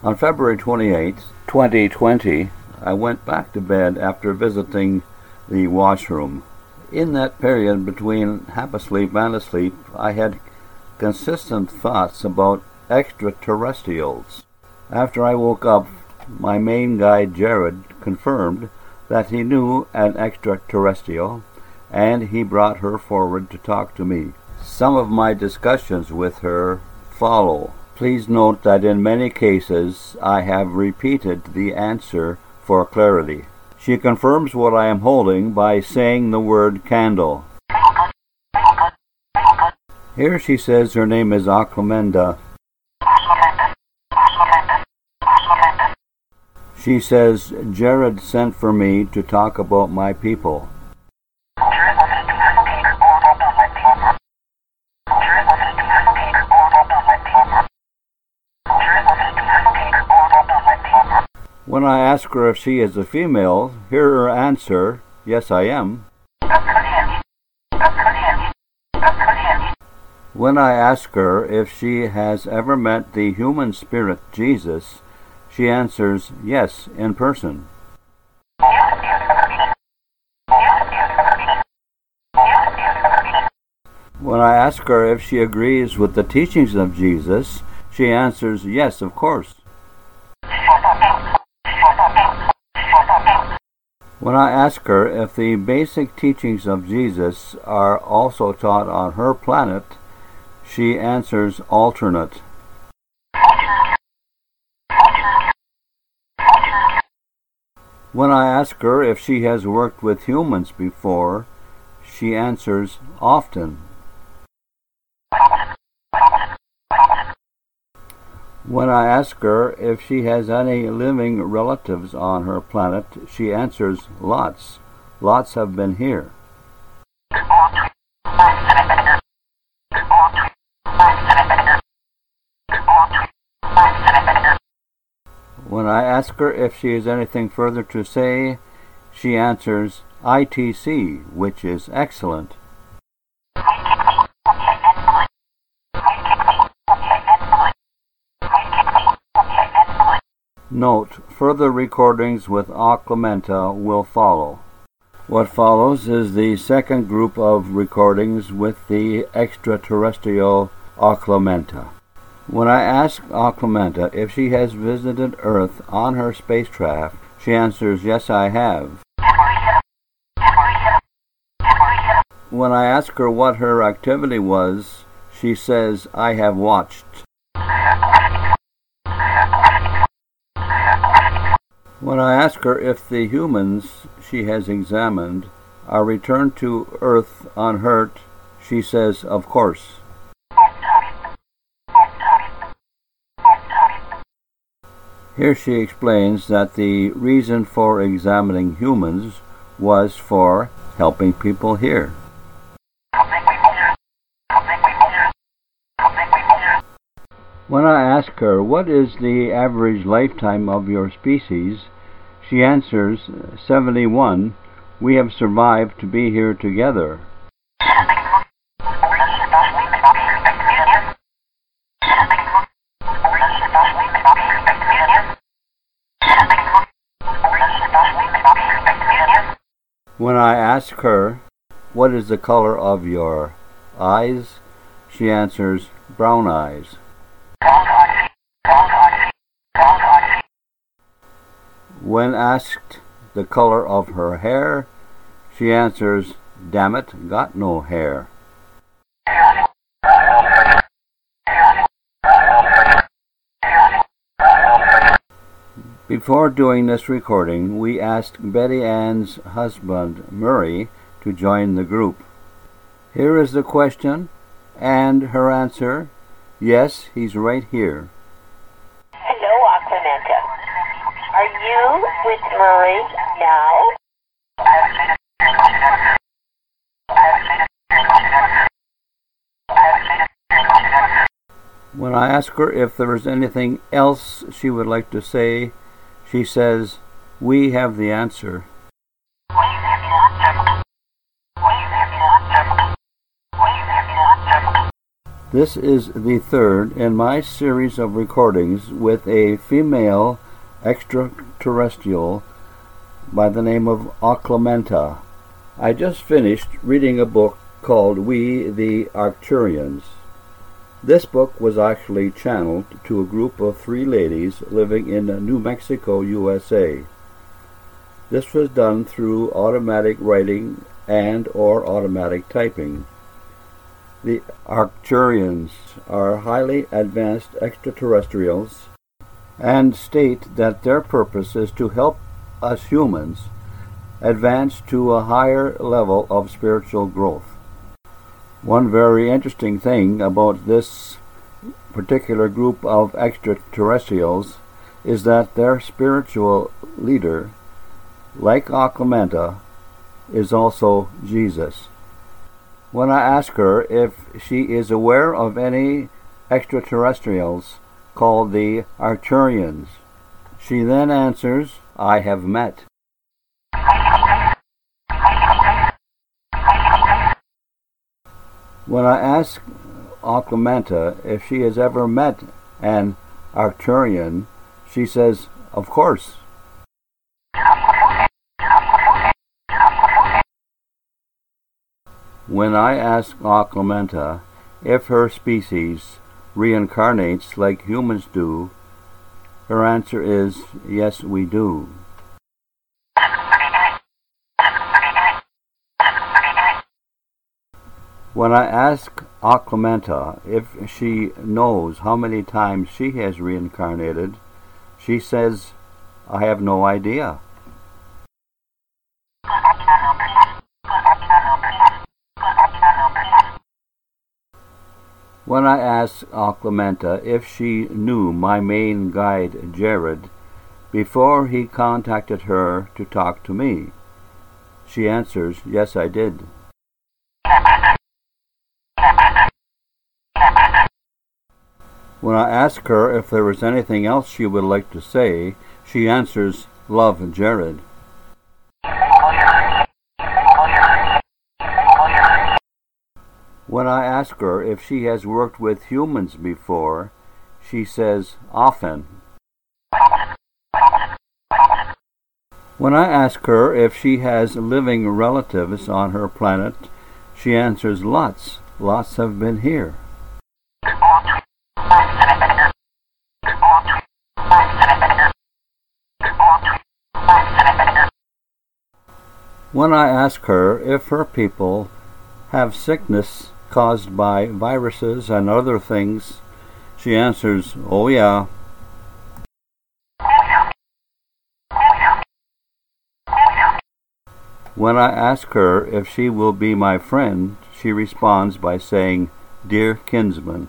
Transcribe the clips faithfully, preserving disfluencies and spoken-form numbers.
On February twenty-eighth, twenty twenty, I went back to bed after visiting the washroom. In that period between half asleep and asleep, I had consistent thoughts about extraterrestrials. After I woke up, my main guide Jared confirmed that he knew an extraterrestrial, and he brought her forward to talk to me. Some of my discussions with her follow. Please note that in many cases I have repeated the answer for clarity. She confirms what I am holding by saying the word candle. Here she says her name is Aklamenda. She says Jared sent for me to talk about my people. When I ask her if she is a female, hear her answer, yes I am. When I ask her if she has ever met the human spirit Jesus, she answers, yes, in person. When I ask her if she agrees with the teachings of Jesus, she answers, yes, of course. When I ask her if the basic teachings of Jesus are also taught on her planet, she answers alternate. When I ask her if she has worked with humans before, she answers often. When I ask her if she has any living relatives on her planet, she answers lots. Lots have been here. When I ask her if she has anything further to say, she answers I T C, which is excellent. Note, further recordings with Aklamenda will follow. What follows is the second group of recordings with the extraterrestrial Aklamenda. When I ask Aklamenda if she has visited Earth on her spacecraft, she answers, yes, I have. When I ask her what her activity was, she says, I have watched. When I ask her if the humans she has examined are returned to Earth unhurt, she says, of course. Here she explains that the reason for examining humans was for helping people here. When I ask her, what is the average lifetime of your species, she answers, seventy-one, we have survived to be here together. When I ask her, what is the color of your eyes, she answers, brown eyes. When asked the color of her hair, she answers, damn it, got no hair. Before doing this recording, we asked Betty Ann's husband, Murray, to join the group. Here is the question and her answer, yes, he's right here. Hello, Aklamenda. Are you with Murray now? When I ask her if there is anything else she would like to say, she says, we have the answer. This is the third in my series of recordings with a female extraterrestrial by the name of Aklamenta. I just finished reading a book called We the Arcturians. This book was actually channeled to a group of three ladies living in New Mexico, U S A. This was done through automatic writing and or automatic typing. The Arcturians are highly advanced extraterrestrials and state that their purpose is to help us humans advance to a higher level of spiritual growth. One very interesting thing about this particular group of extraterrestrials is that their spiritual leader, like Aklamenta, is also Jesus. When I ask her if she is aware of any extraterrestrials called the Arcturians, she then answers, I have met. When I ask Aklamenta if she has ever met an Arcturian, she says, of course. When I ask Aklamenta if her species reincarnates like humans do, her answer is, yes, we do. When I ask Aklamenta if she knows how many times she has reincarnated, she says, I have no idea. When I asked Aklamenta if she knew my main guide, Jared, before he contacted her to talk to me, she answers, yes, I did. When I ask her if there is anything else she would like to say, she answers, love, Jared. When I ask her if she has worked with humans before, she says, often. When I ask her if she has living relatives on her planet, she answers, lots. Lots have been here. When I ask her if her people have sickness caused by viruses and other things, she answers, oh yeah. When I ask her if she will be my friend, she responds by saying, dear kinsman.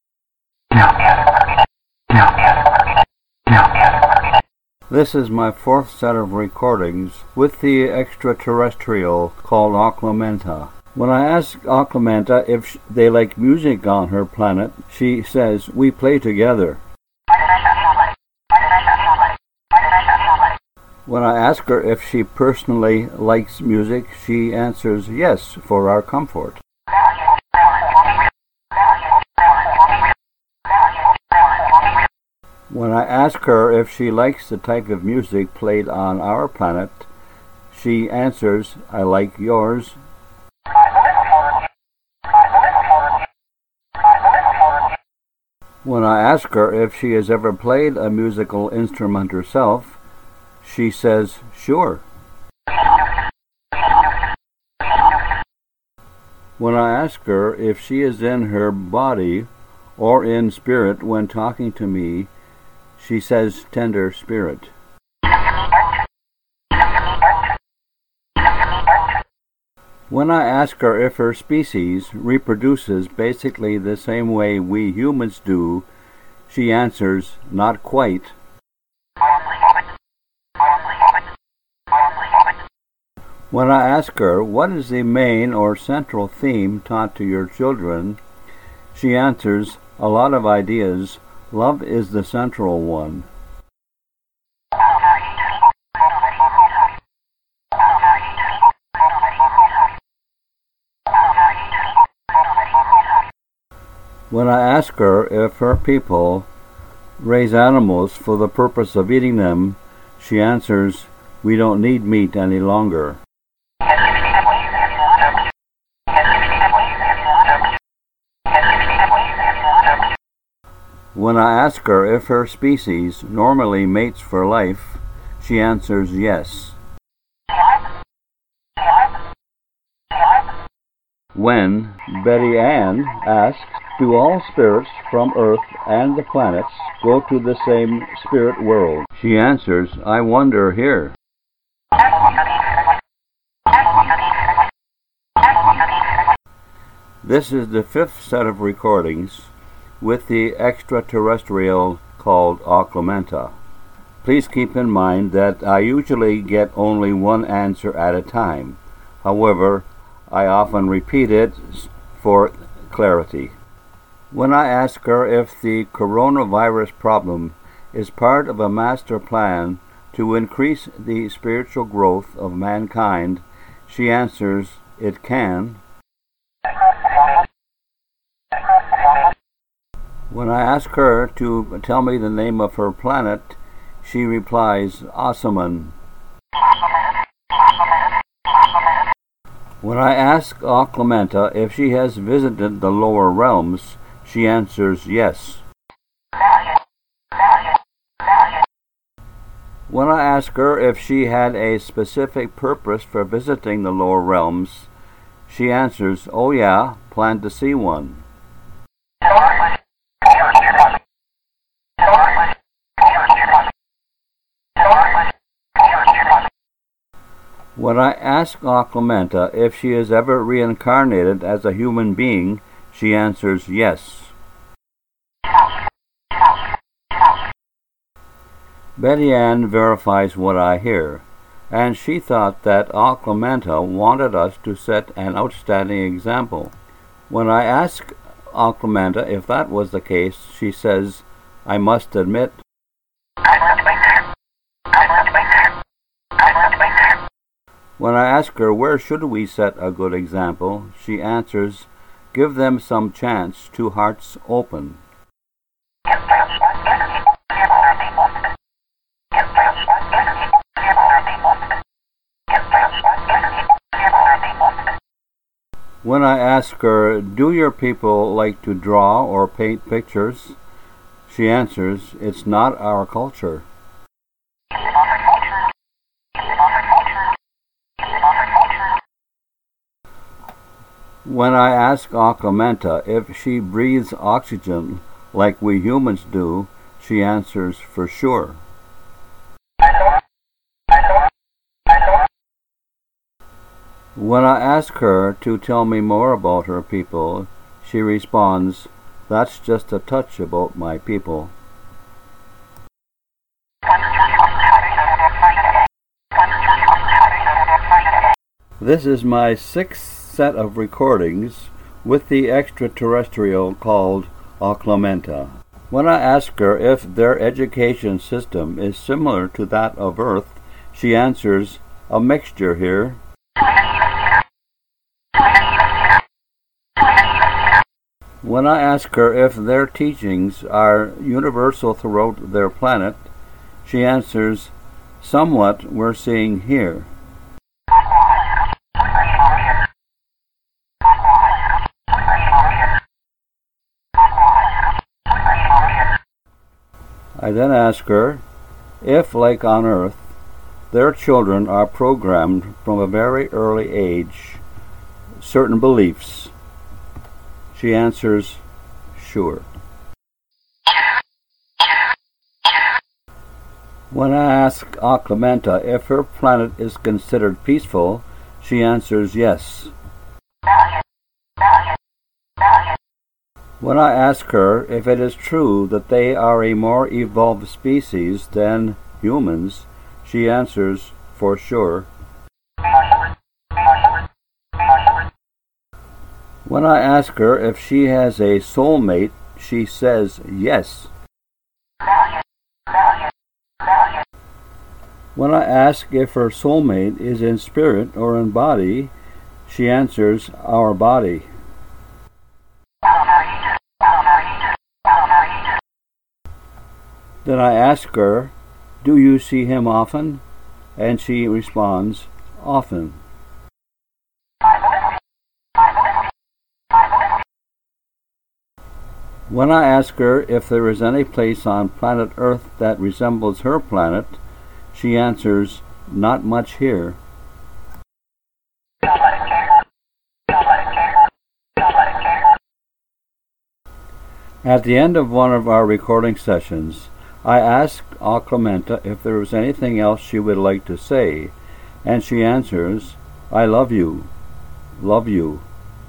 This is my fourth set of recordings with the extraterrestrial called Aklamenta. When I ask Aklamenta if they like music on her planet, she says, we play together. When I ask her if she personally likes music, she answers, yes, for our comfort. When I ask her if she likes the type of music played on our planet, she answers, I like yours. When I ask her if she has ever played a musical instrument herself, she says, sure. When I ask her if she is in her body or in spirit when talking to me, she says, tender spirit. When I ask her if her species reproduces basically the same way we humans do, she answers, not quite. When I ask her, what is the main or central theme taught to your children, she answers, a lot of ideas. Love is the central one. When I ask her if her people raise animals for the purpose of eating them, she answers, "We don't need meat any longer." When I ask her if her species normally mates for life, she answers yes. When Betty Ann asks, "Do all spirits from Earth and the planets go to the same spirit world?" she answers, "I wonder here." This is the fifth set of recordings with the extraterrestrial called Auclamenta. Please keep in mind that I usually get only one answer at a time. However, I often repeat it for clarity. When I ask her if the coronavirus problem is part of a master plan to increase the spiritual growth of mankind, she answers, "It can." When I ask her to tell me the name of her planet, she replies, "Ossaman." When I ask Auclamenta if she has visited the lower realms, she answers yes. When I ask her if she had a specific purpose for visiting the lower realms, she answers, "Oh yeah, plan to see one." When I ask Auclamenta if she has ever reincarnated as a human being, she answers yes. Betty Ann verifies what I hear, and she thought that Auclamenta wanted us to set an outstanding example. When I ask Auclamenta if that was the case, she says, "I must admit." When I ask her where should we set a good example, she answers, "Give them some chance, two hearts open." When I ask her, "Do your people like to draw or paint pictures?" she answers, "It's not our culture." When I ask Auclamenta if she breathes oxygen like we humans do, she answers, "For sure." When I ask her to tell me more about her people, she responds, "That's just a touch about my people." This is my sixth set of recordings with the extraterrestrial called Auclamenta. When I ask her if their education system is similar to that of Earth, she answers, "A mixture here." When I ask her if their teachings are universal throughout their planet, she answers, "Somewhat we're seeing here." I then ask her if, like on Earth, their children are programmed from a very early age certain beliefs. She answers, "Sure." When I ask Auclamenta if her planet is considered peaceful, she answers yes. When I ask her if it is true that they are a more evolved species than humans, she answers, "For sure." When I ask her if she has a soulmate, she says yes. When I ask if her soulmate is in spirit or in body, she answers, "Our body." Then I ask her, "Do you see him often?" And she responds, "Often." When I ask her if there is any place on planet Earth that resembles her planet, she answers, "Not much here." At the end of one of our recording sessions, I asked Alclementa if there was anything else she would like to say, and she answers, "I love you, love you."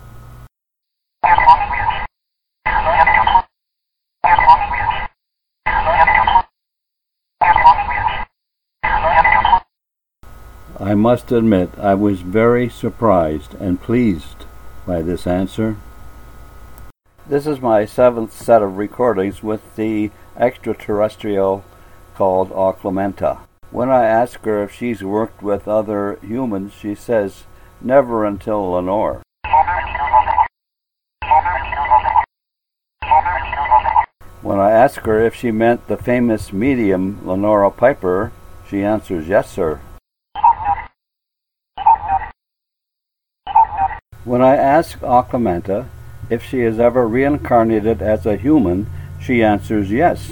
I must admit I was very surprised and pleased by this answer. This is my seventh set of recordings with the extraterrestrial called Alclementa. When I ask her if she's worked with other humans, she says, "Never until Lenore." When I ask her if she meant the famous medium Lenora Piper, she answers, "Yes, sir." When I ask Alclementa if she has ever reincarnated as a human, she answers yes.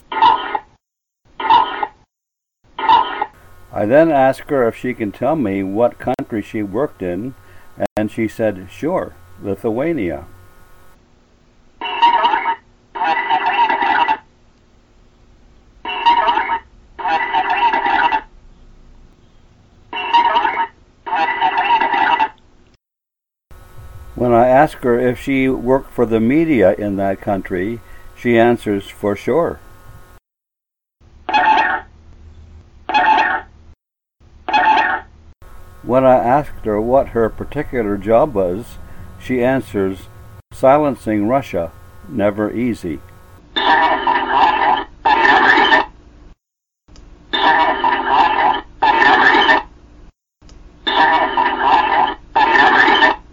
I then ask her if she can tell me what country she worked in, and she said, "Sure, Lithuania." When I ask her if she worked for the media in that country, she answers, "For sure." When I asked her what her particular job was, she answers, "Silencing Russia, never easy."